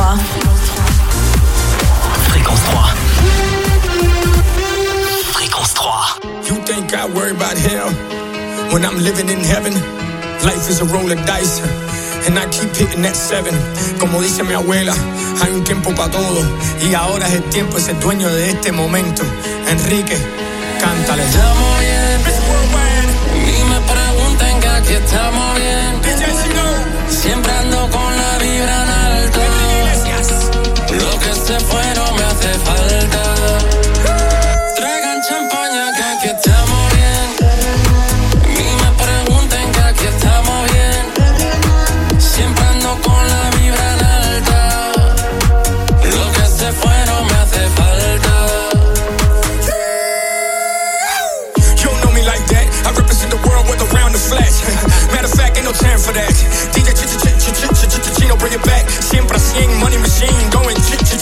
Fréquence 3. Fréquence 3. You think I worry about hell when I'm living in heaven? Life is a roll of dice and I keep hitting that 7. Como dice mi abuela, hay un tiempo para todo y ahora es el tiempo de ser dueño de este momento. Enrique, cántale. Estamos bien, ni me pregunten que aquí estamos bien. Siempre ando con la vibra en alto. Lo que se fue no me hace falta. Traigan champaña que aquí estamos bien. Ni me pregunten que aquí estamos bien. Siempre ando con la vibra en alta. Lo que se fue no me hace falta. You don't know me like that. I represent the world with around the flash. Matter of fact, ain't no time for that. DJ Chino, bring it back. Siempre a 100, money machine. Going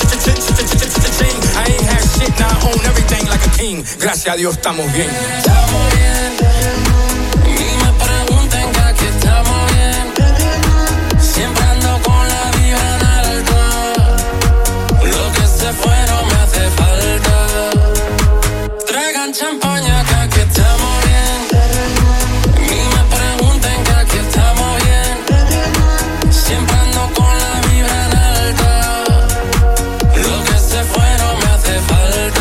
I ain't had shit, now I own everything like a king. Gracias a Dios estamos bien. Estamos bien. Ni me pregunten que aquí estamos bien. Siempre ando con la vibra en alto. Lo que se fue no me hace falta. Traigan champaña que aquí estamos bien. Ni me pregunten que aquí estamos bien. Siempre ando con la vibra en alta. Lo que se fue no me hace falta.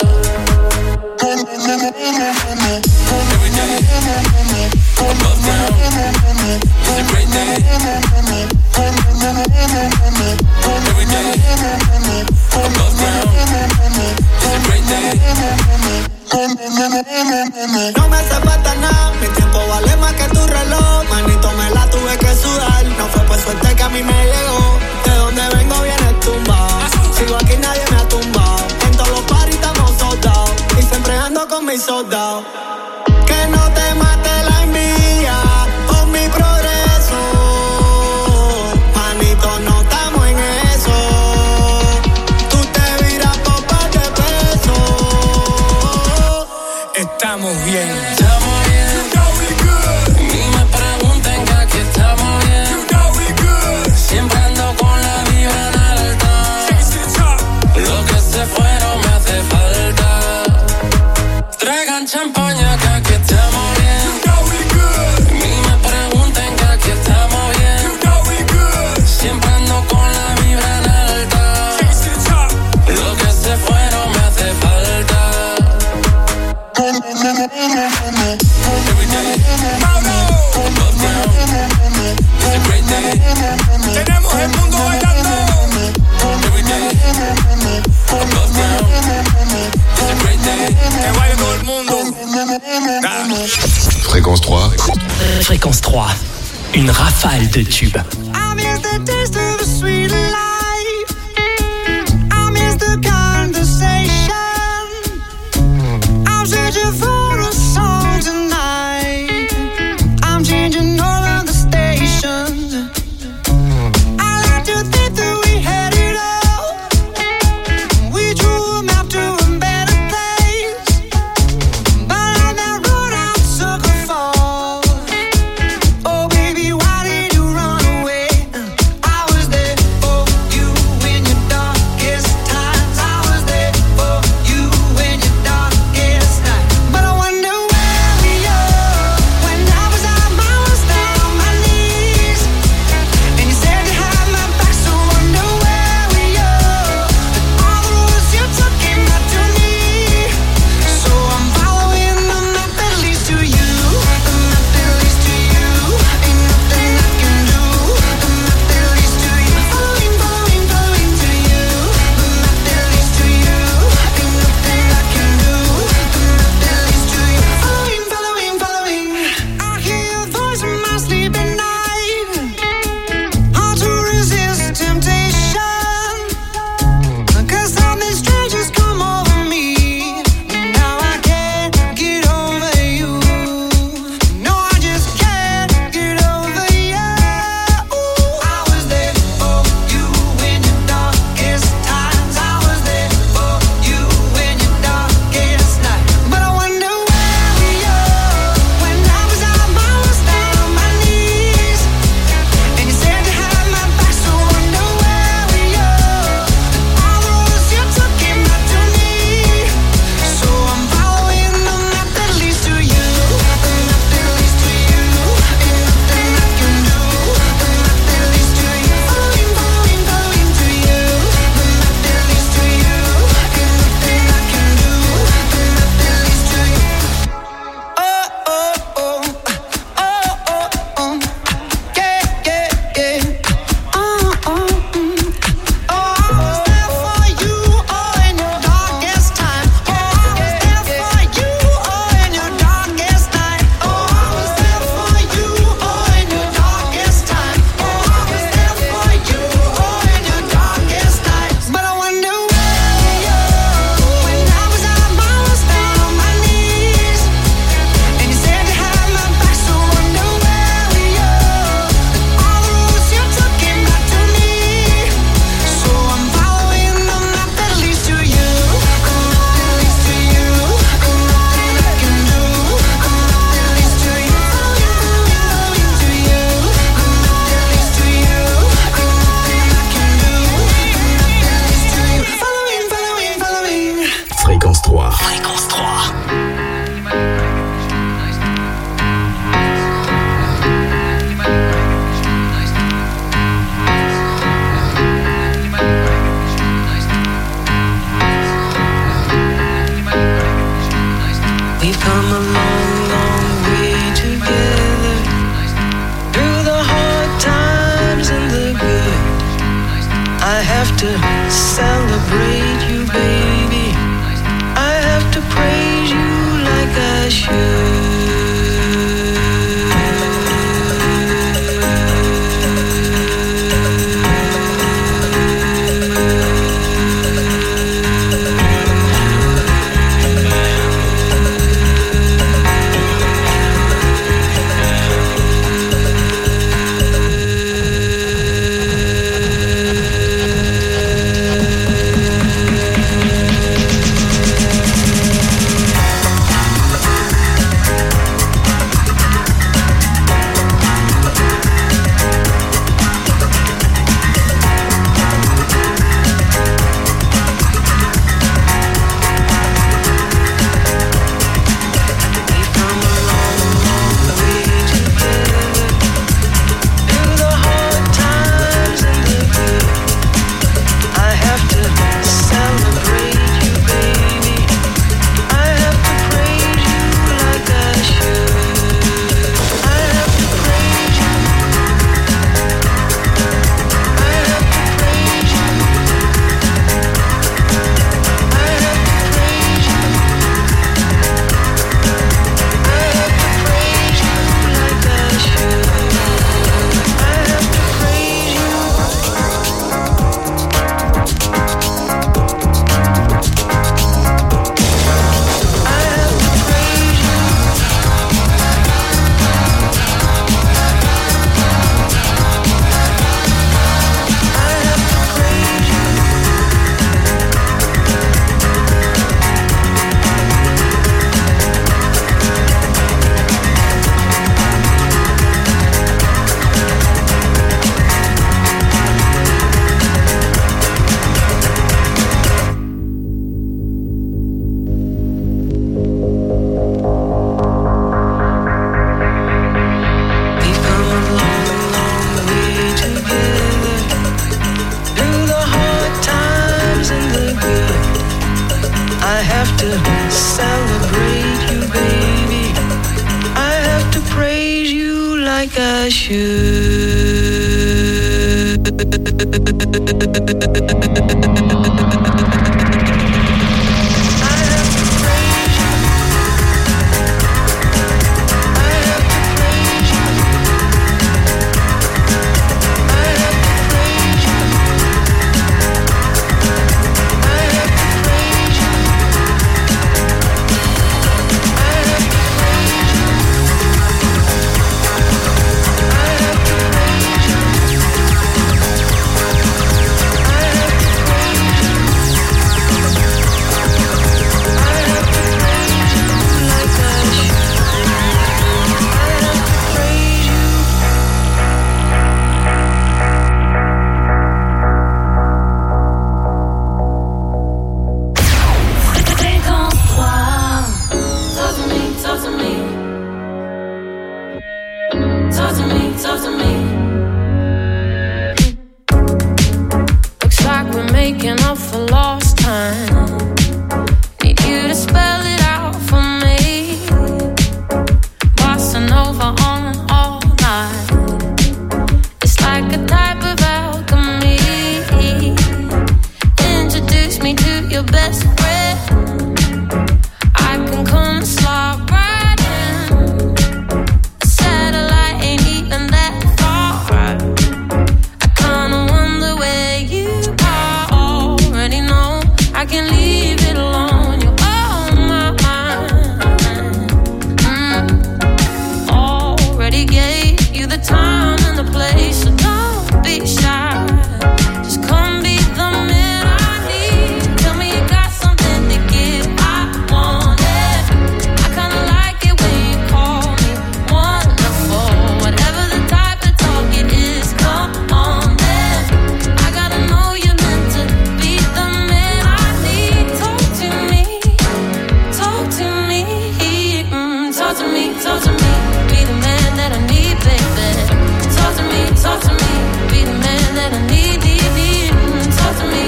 Every day, above ground, it's a great day. Every day, above ground, it's a great day. No me hace falta nada, mi tiempo vale más que tu reloj. Manito, me la tuve que sudar, no fue por suerte que a mí me llegó. De donde vengo viene tumbado, sigo aquí nadie me ha tumbado. En todos los parties estamos soldados, y siempre ando con mis soldados. Que no te mate la envidia por mi progreso. Manito, no estamos en eso. Tú te viras por par de pesos. Estamos bien. Estamos bien. Ni me pregunten que aquí estamos bien. Siempre ando con la vibra en alta. Lo que se fue no me hace falta. Traigan champaña que aquí estamos bien. Ni me pregunten que aquí estamos bien. Siempre ando con la vibra en alta. Lo que se fue no me hace falta. Every day, above ground, it's a great day. Tenemos el mundo bailando. Every day, above ground, it's a great day. Que baile todo el mundo. Fréquence 3. Fréquence 3. Une rafale de tubes. I miss the taste of a sweet life. I miss the conversation. I'm searching for a song tonight. I'm changing all of the stations. I like to think that we had it all. We drew a map to a better place. But on that road I took a fall. Oh baby, why did you run away? I was there for you in your darkest times. I was there for you in your darkest night. But I We've come a long, long way together, through the hard times and the good. I have to celebrate you, baby. I have to praise you like I should.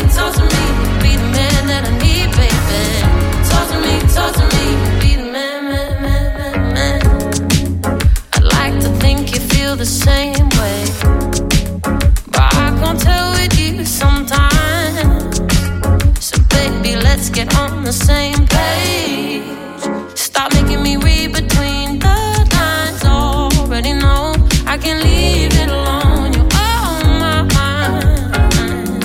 Talk to me, be the man. feel the same way, but I can't tell with you sometimes. So baby, let's get on the same page. Stop making me read between the lines. Already know I can't leave it alone. You're on my mind.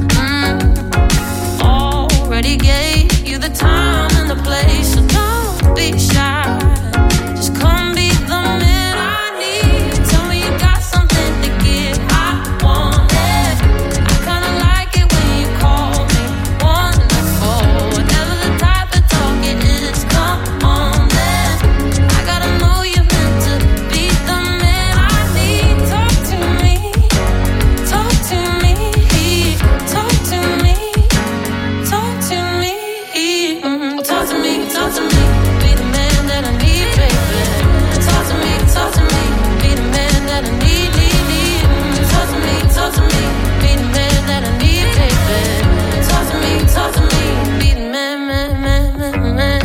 Already gave you the time and the place, so don't be shy. Just come be the man I need. Tell me you got something to give. I want it. I kinda like it when you call me wonderful. Whatever the type of talk it is, come on then. I gotta know you're meant to be the man I need. Talk to me, talk to me, talk to me, talk to me, talk to me, talk to me. Be the man that I need, baby. Talk to me, be the man that I need, need. Talk to me, be the man that I need, baby. Talk to me, be the man, man.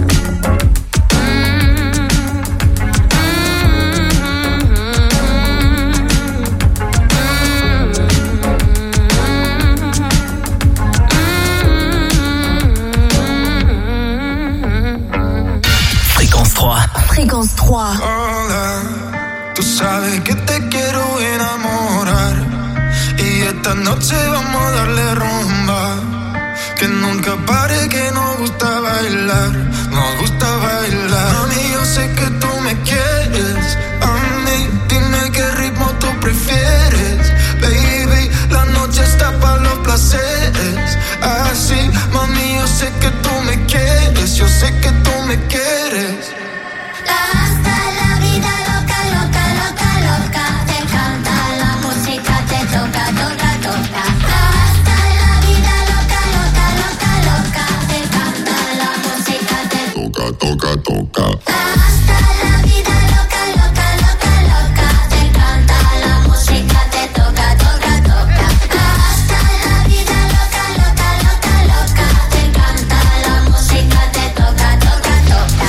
Fréquence 3. Fréquence 3. Hola, tú sabes que te quiero enamorar y esta noche vamos a darle rumba. Que nunca pare, que nos gusta bailar, nos gusta bailar. Mami, yo sé que tú me quieres, a mí dime qué ritmo tú prefieres. Baby, la noche está para los placeres. Así, mami, yo sé que tú me quieres, yo sé que tú me quieres. Hasta la vida loca, loca, loca, loca. Te encanta la música, te toca, toca, toca. Hasta la vida loca, loca, loca, loca. Te encanta la música, te toca, toca, toca. Hasta la vida loca, loca, loca, loca. Te encanta la música, te toca, toca, toca. Hasta la vida loca, loca, loca, loca. Te encanta la música, te toca, toca, toca.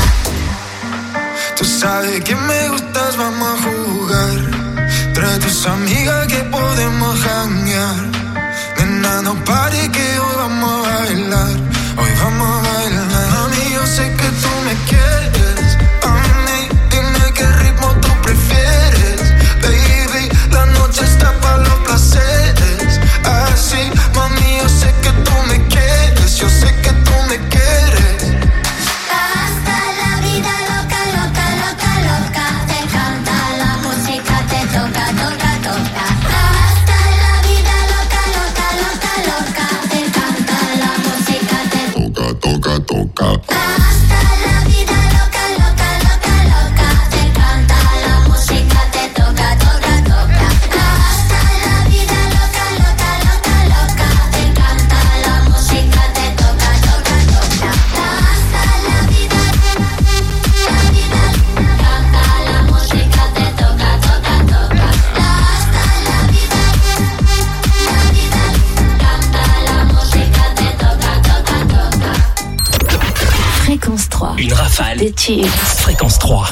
Tú sabes que me gustas, vamos a jugar. Trae tus amigas que podemos janguear. Nena, no pare que hoy vamos a bailar. Hoy vamos a bailar. Mami, yo sé que tú me quieres. A mí, dime qué ritmo tú prefieres. Baby, la noche está para los placeres. Así, mami, yo sé que tú me quieres. Yo sé que tú me quieres. Hasta la vida loca, loca, loca, loca. Te encanta la música, te toca, toca, toca. Hasta la vida loca, loca, loca, loca. Te encanta la música, te toca, toca, toca. Hasta la vida loca, loca, loca, loca. Te encanta la música, te toca, toca, toca. Hasta la vida loca, loca, loca, loca. Te encanta la música, te toca, toca, toca. Hasta la vida, canta la música, te toca, toca, toca. Hasta la vida, canta la música, te toca, toca, toca. Fréquence 3. Une rafale. Des tubes. Fréquence 3.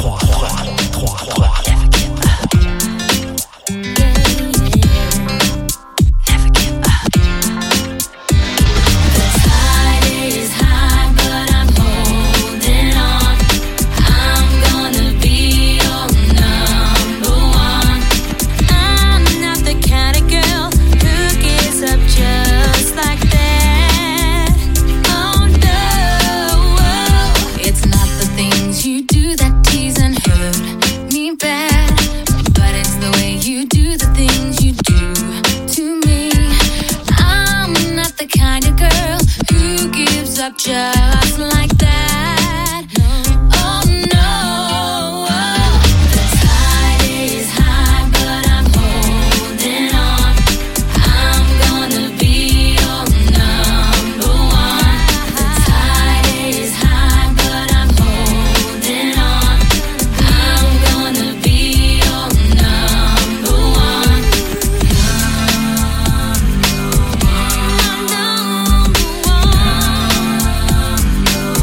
Just like that. Oh no, the tide is high, but I'm holding on. I'm gonna be your number one. The tide is high, but I'm holding on. I'm gonna be your number one. Number one.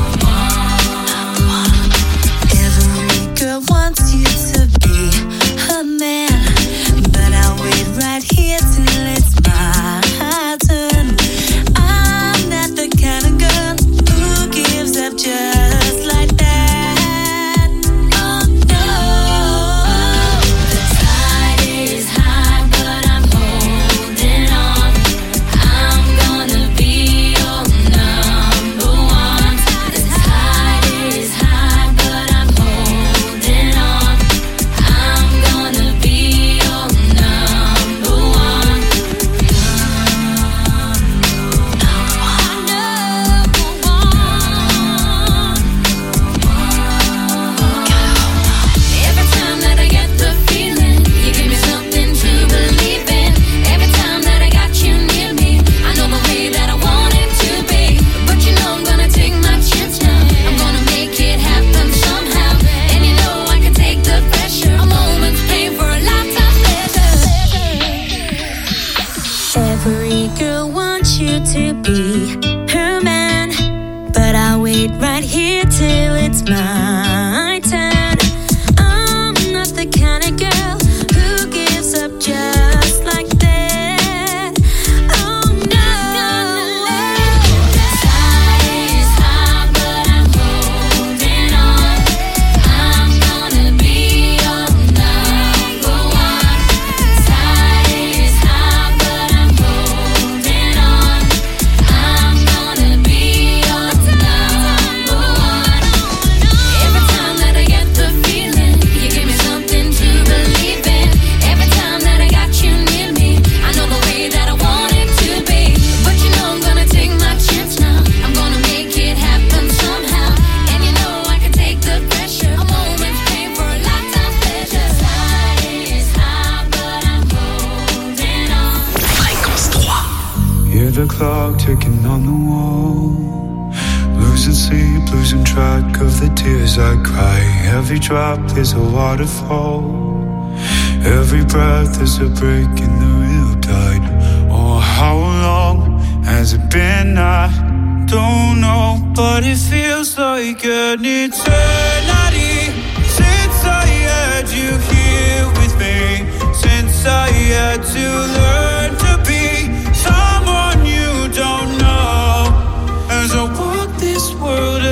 Another clock ticking on the wall. Losing sleep, losing track of the tears I cry. Every drop is a waterfall. Every breath is a break in the real tide. Oh, how long has it been? I don't know, but it feels like an eternity since I had you here with me. Since I had to learn to be someone you don't know. As I walk this world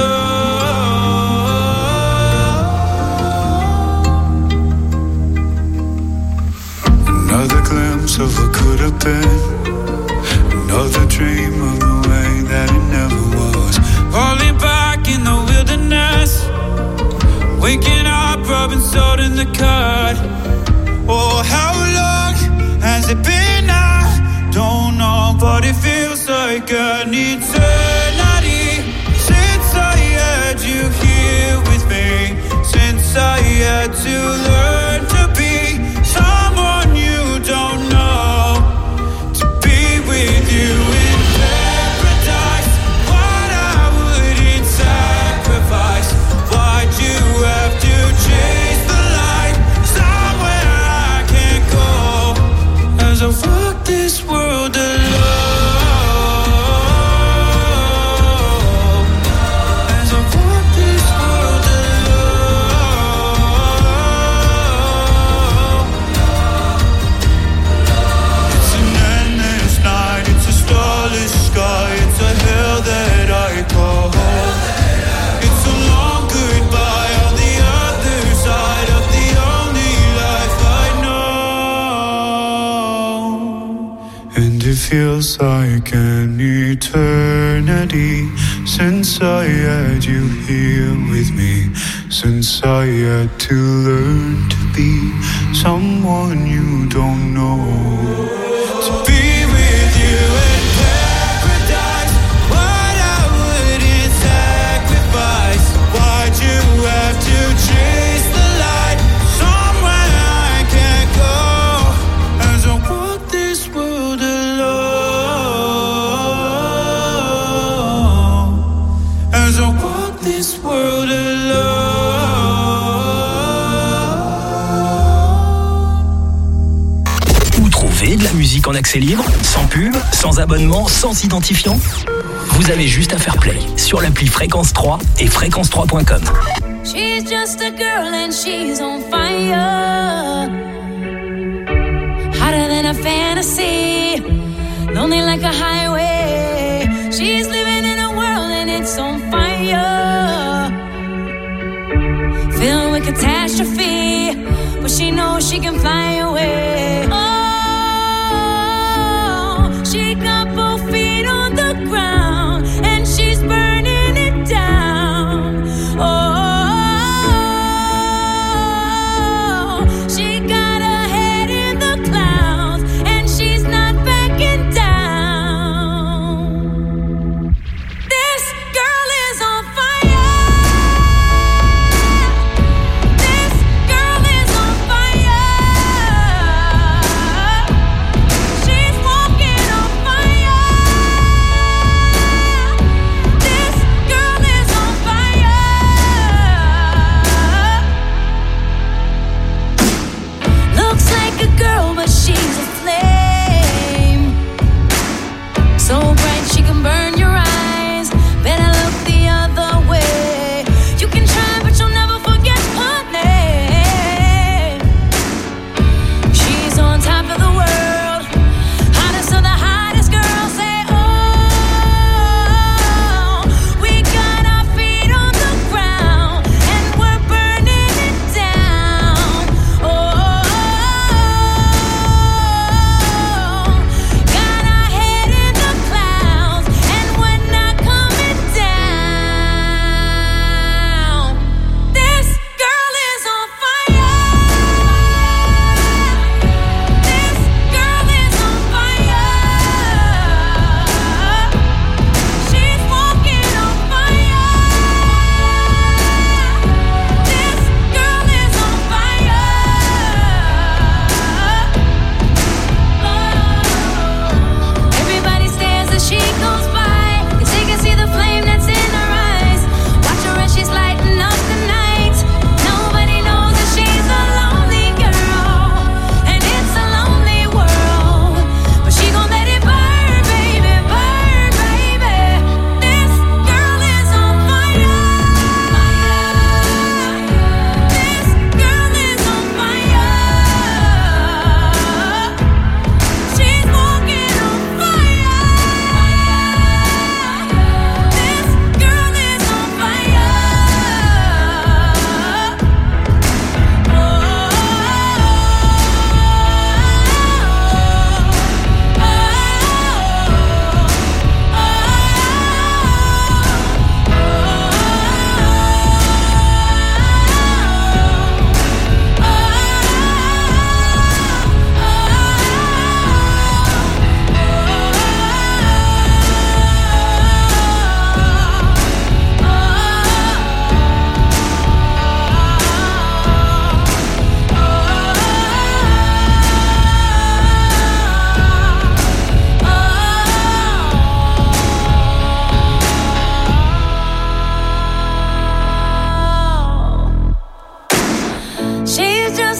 alone. Another glimpse of what could have been. Another dream of the way that it never was. Falling back in the wilderness. Waking up, rubbing salt in the cut. Oh, how long has it been? I don't know, but it feels like an eternity since I had you here with me. Since I had to learn to be someone you don't know. To be with you in paradise, what I wouldn't sacrifice. Why'd you have to chase the light somewhere I can't go? As I walk this world alone. As I walk this world alone. It's an endless night, it's a starless sky, it's a hell that I call home. It's a long goodbye on the other side of the only life I know. And it feels like an eternity since I had you here with me. Since I had to learn to be someone you don't know. To be with you in paradise, what I wouldn't sacrifice. Why'd you have to chase the light somewhere I can't go? As I walk this world alone. As I walk this world alone. Où trouver de la musique en accès libre, sans pub, sans abonnement, sans identifiant? Vous avez juste à faire play sur l'appli Fréquence 3 et fréquence3.com. She's just a girl and she's on fire. Hotter than a fantasy. Lonely like a highway. She's living in a world and it's on fire. Filled with catastrophe. But she knows she can fly away. Oh, she got both feet on the ground. And she's burning it down. Oh, she got her head in the clouds, and she's not backing down. This girl is on fire. This girl is on fire.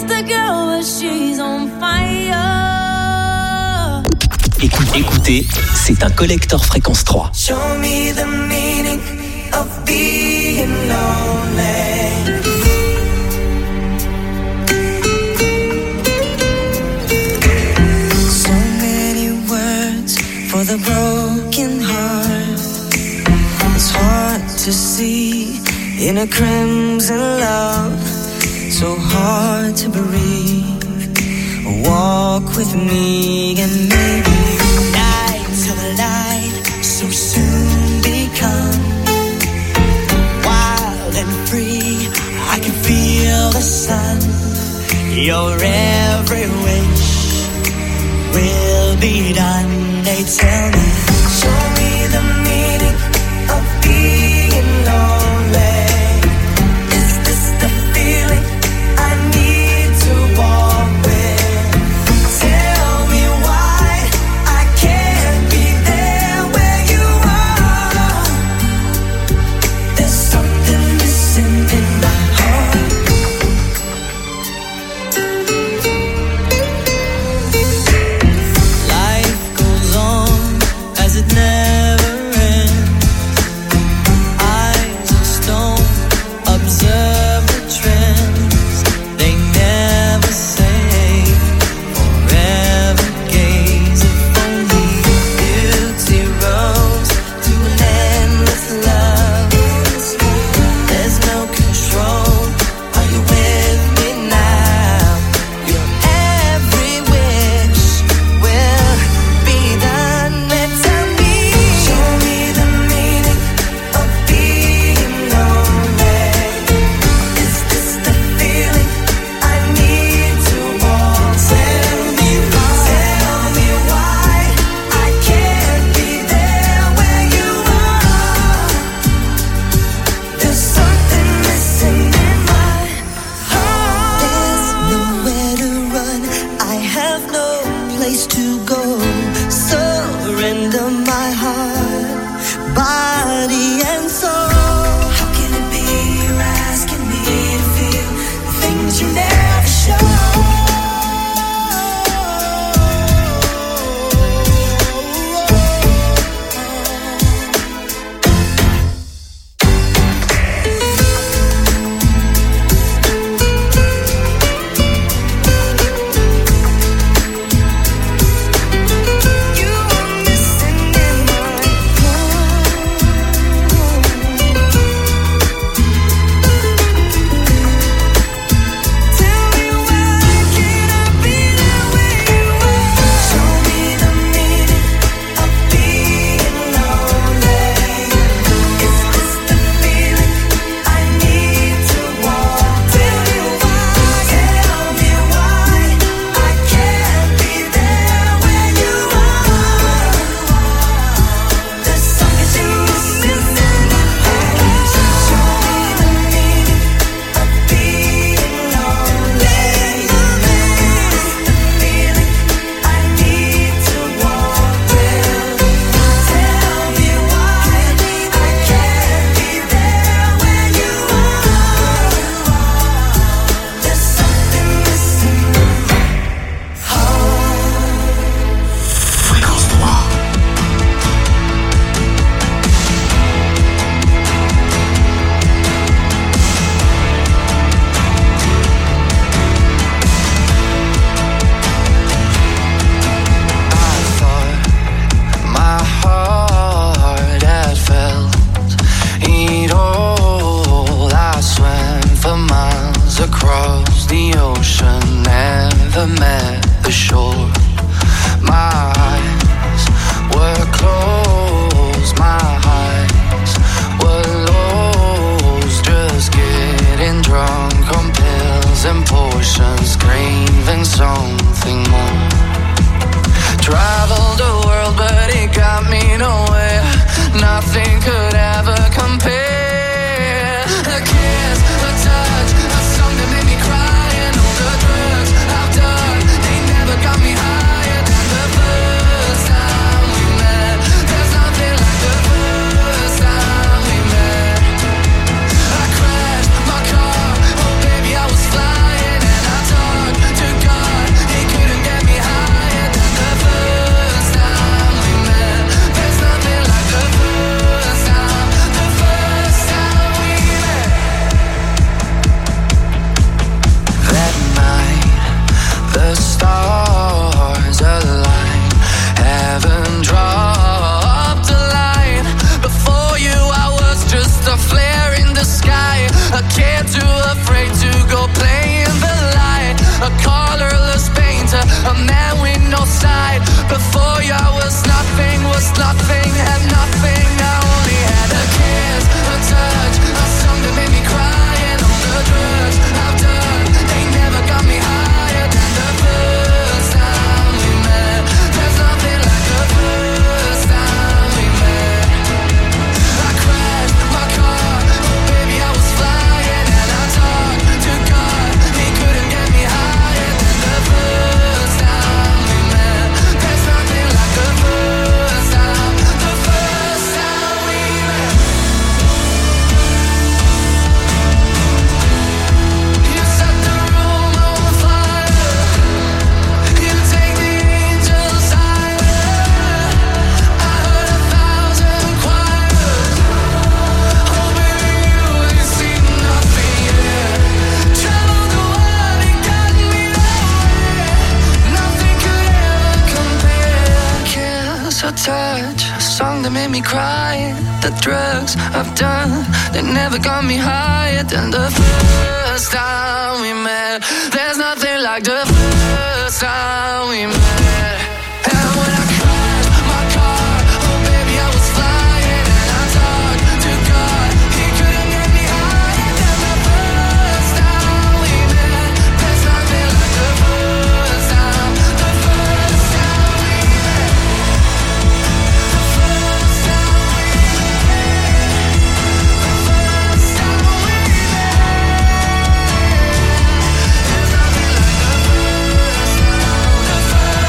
just a girl, but she's on fire. Écoutez, c'est un collector Fréquence 3. Show me the meaning of being lonely. So many words for the broken heart. It's hard to see in a crimson love. So hard to breathe. Walk with me and maybe nights of light so soon become wild and free. I can feel the sun. Your every wish will be done. They tell me, show me the meaning of being lonely. Is this the feeling I need to walk with? Tell me why I can't be there where you are. There's something missing in my heart. Life goes on as it never ends. Eyes of stone observe the trends. They never say forever gaze. If only beauty rose to an endless love. There's no control. Are you with me now? Your every wish will be done. Tell me, show me the meaning of being lonely. Is this the feeling I need to walk? Tell me why I can't be there where you are. There's something missing in my heart. There's nowhere to run. I have no place to go. Surrender my heart, body and soul. How can it be you're asking me to feel the things you never show? You are missing in my side. Before you I was nothing, had nothing. I only had a kiss, a touch, a song that made me cry. And all the drugs I've done, they never got me higher than the first time we met. There's nothing like the first time we met. I crashed my car, oh baby I was flying. And I talked to God, he couldn't get me higher than the first time we met. There's nothing like the first time we met. You set the room on fire, you take the angels higher. I heard 1,000 choirs, oh baby you ain't seen nothing yet. Traveled the world and got me nowhere, nothing could ever compare. Kiss, a touch, a song that made me cry. The drugs I've done, they never got me higher than the first time we met. There's nothing like the first time we met. And when I crashed my car, oh baby I was flying. And I talked to God, he couldn't get me higher than the first time we met. There's nothing like the first time we met. The first time we met. The first time we met. There's nothing like the first time. The first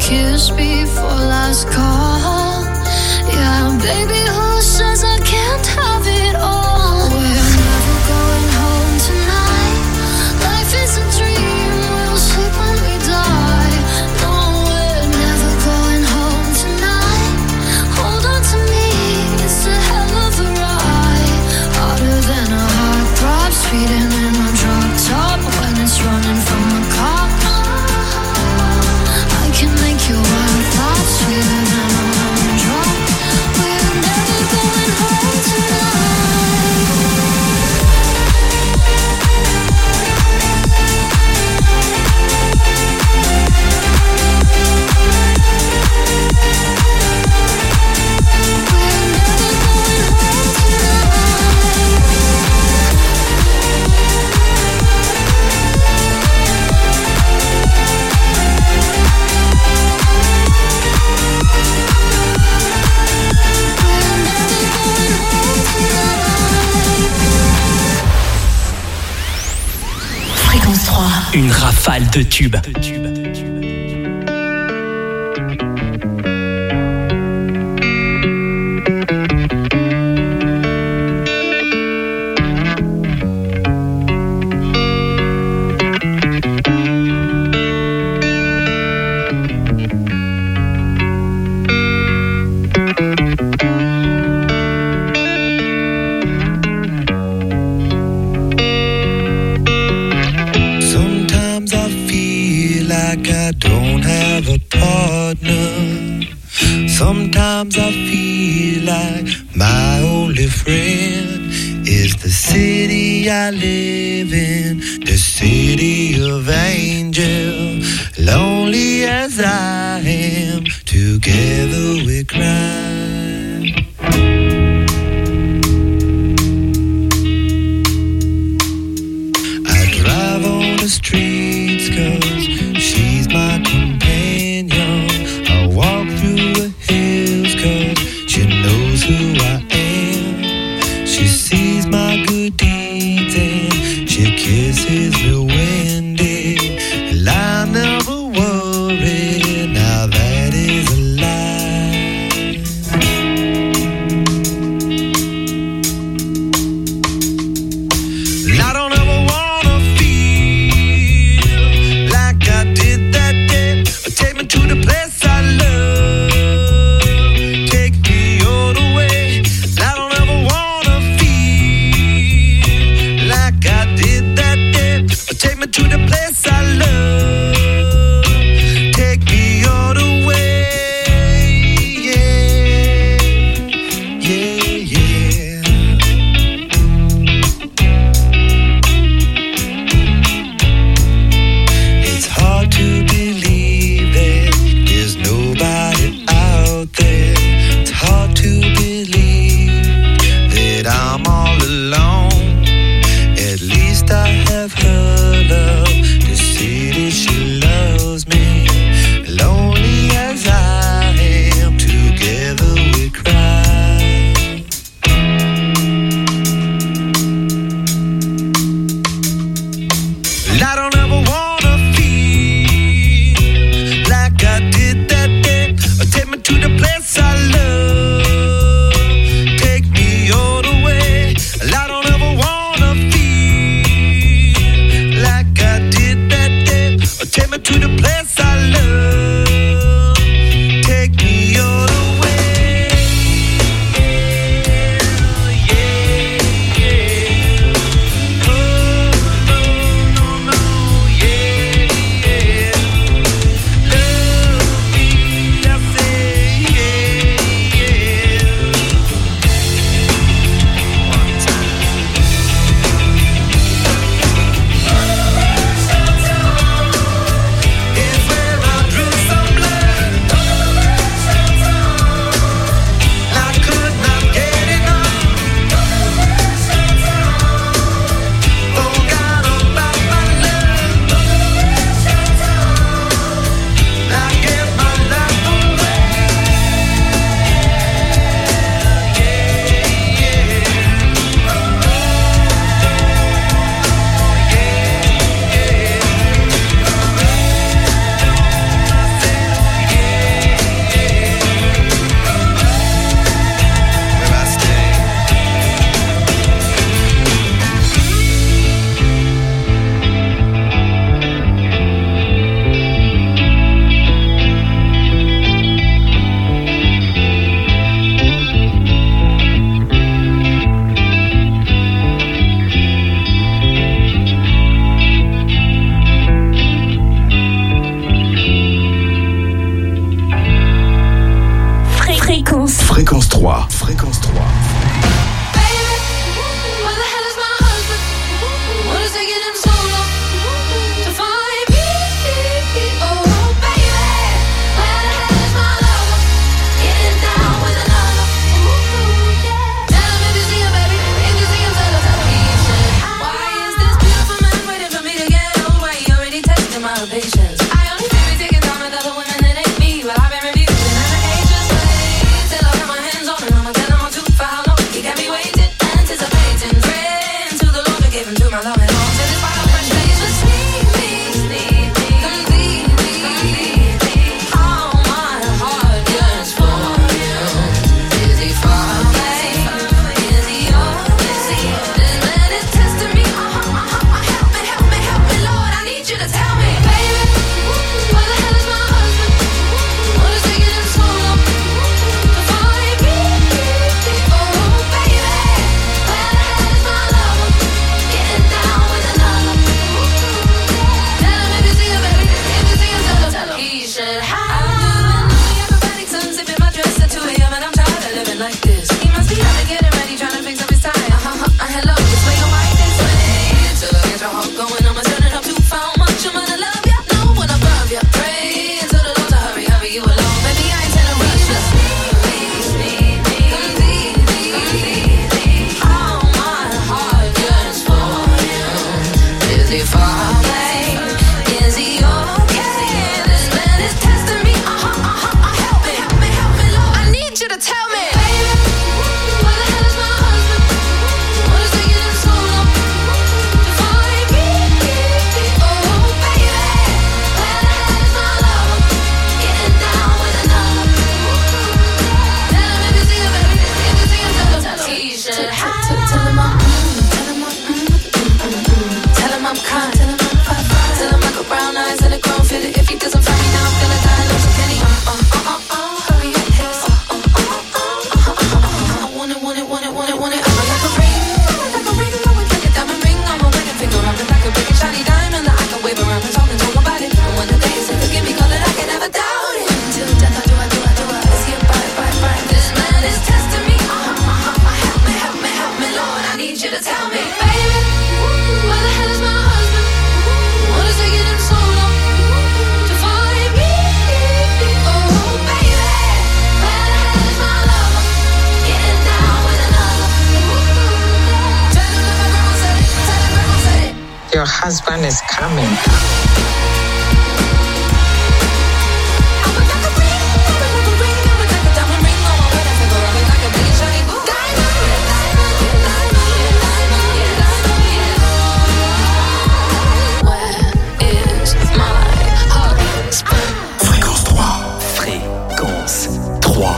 kiss before last call. Yeah, baby, who says I can't have it all? We're never going home tonight. Life is a dream, we'll sleep when we die. No, we're never going home tonight. Hold on to me, it's a hell of a ride. Harder than a heartthrob, speeding in a drop top when it's running from a cop. I can make your wild thoughts sweeter than a lemon drop. We're never going home tonight. Fréquence 3. Une rafale de tubes. Sometimes I feel like I don't have a partner. Sometimes I feel like my only friend is the city I live in, the city of angel. Lonely as I am, together we cry. Drive on the streets 'cause she's my companion. I walk through the hills 'cause she knows who I am. She sees my good deeds and she kisses me windy. And I never worry, now that is a lie. 3. Fréquence 3. Your husband is coming. Fréquence 3. Fréquence 3.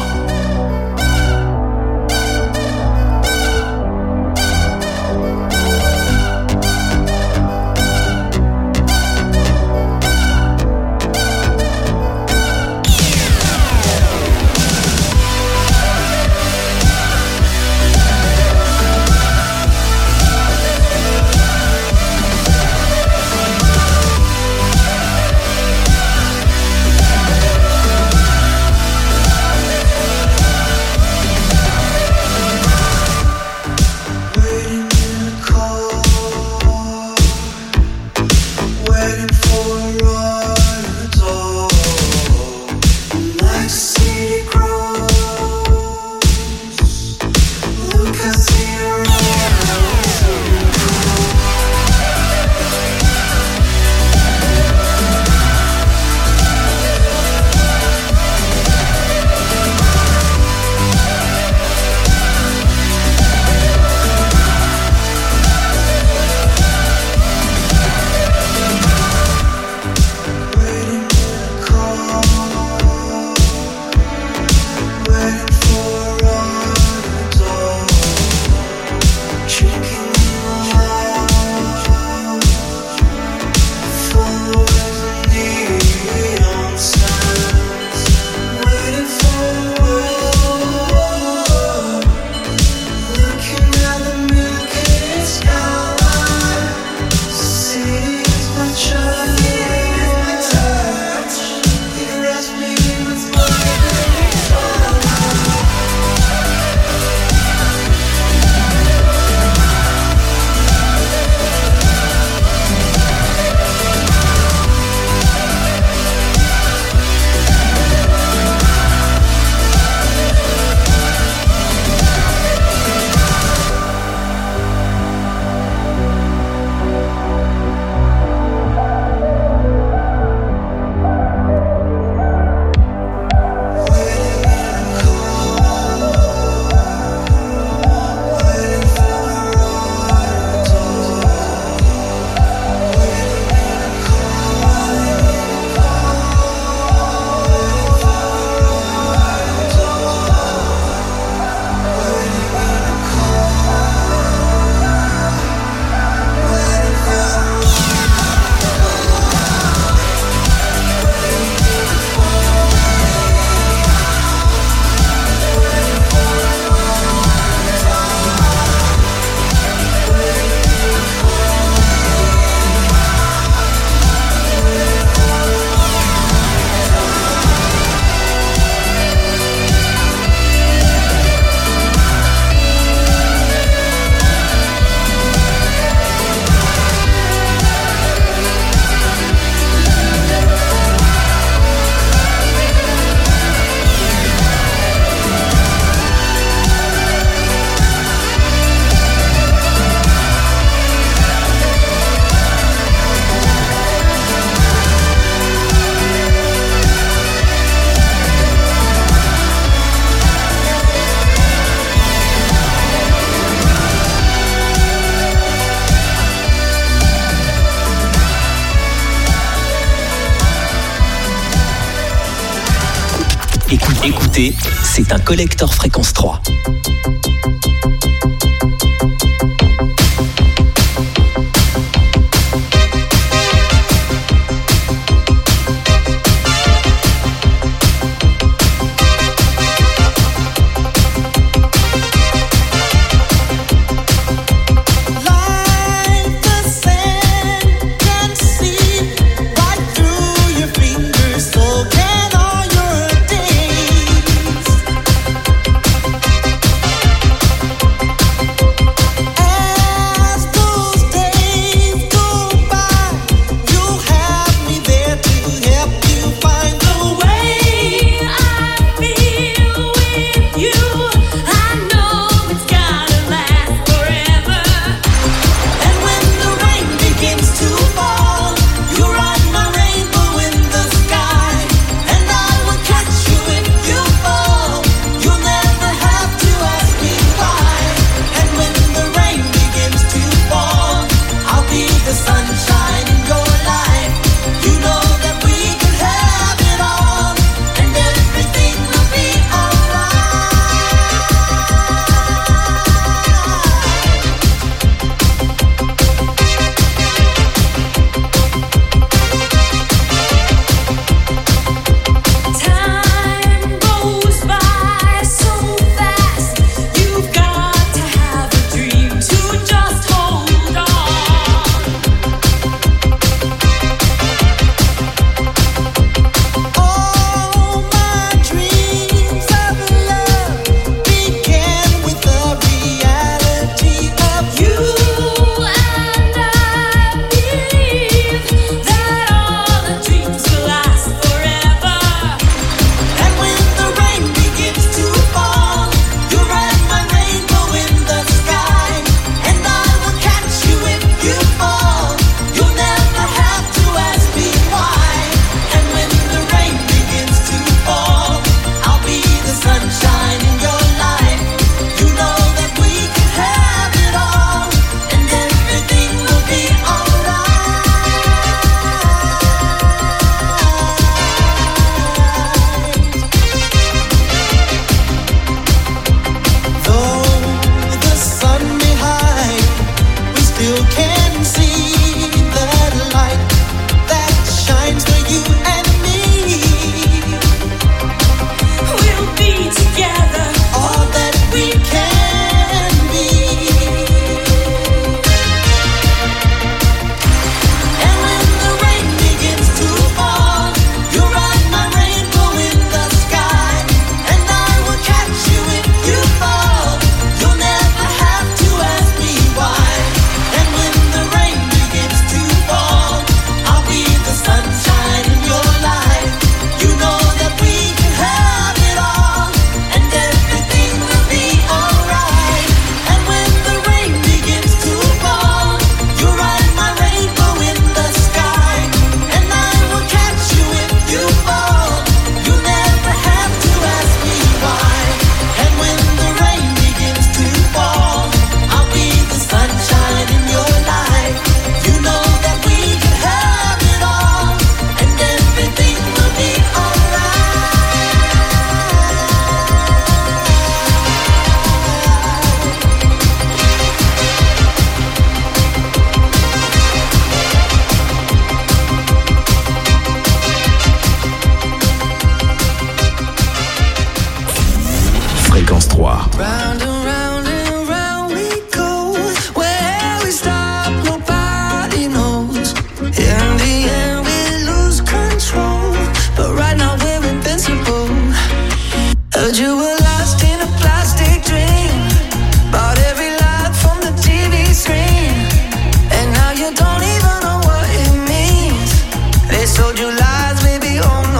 Écoutez, c'est un collector Fréquence 3.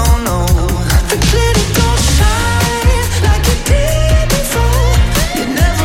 Never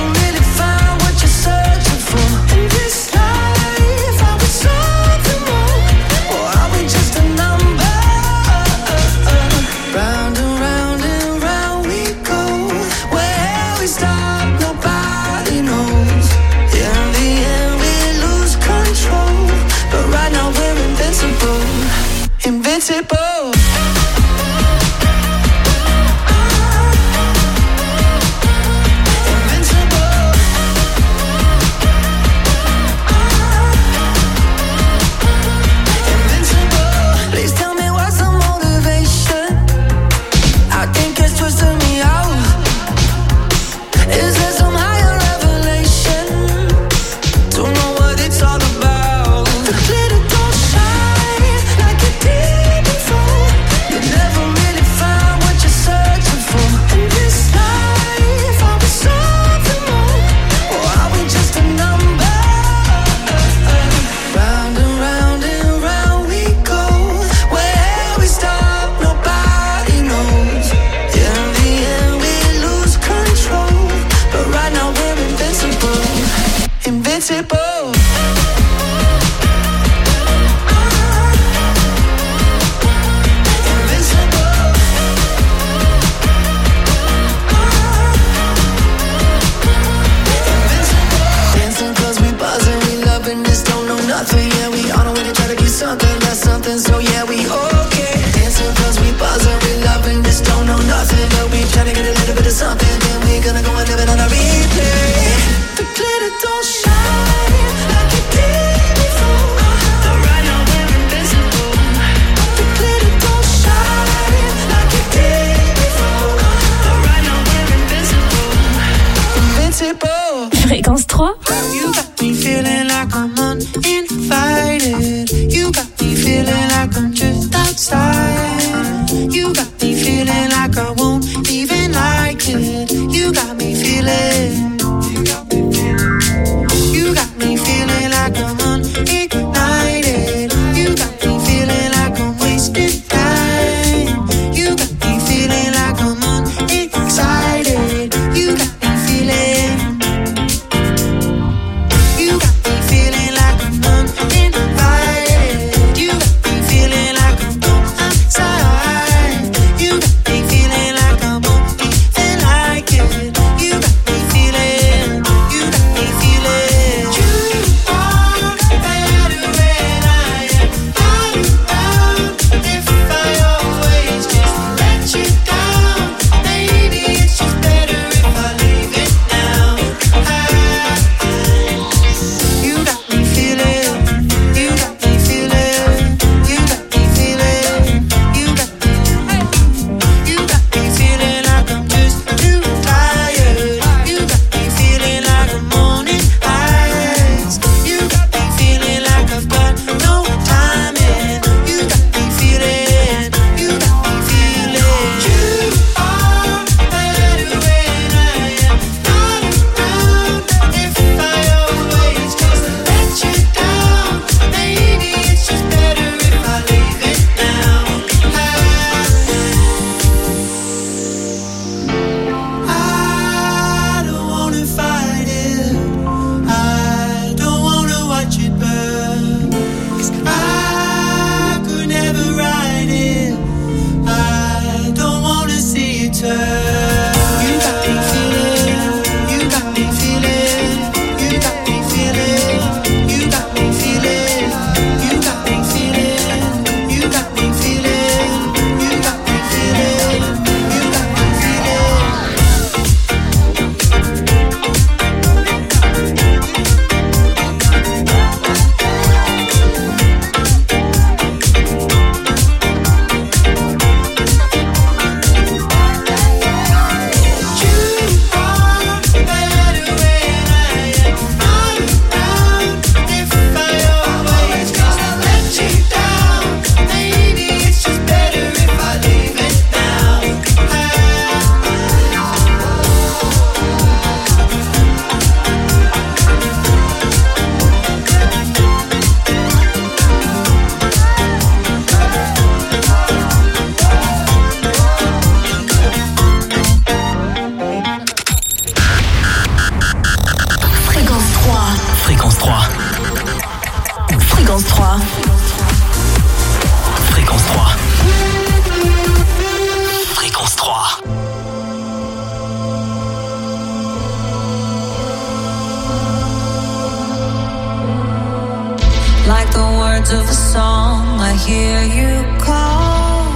of a song, I hear you call.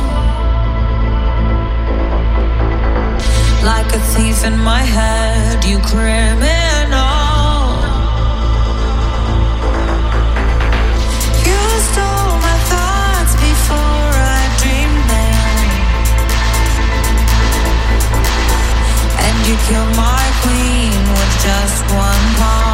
Like a thief in my head, you criminal. You stole my thoughts before I dreamed them, and you killed my queen with just one call.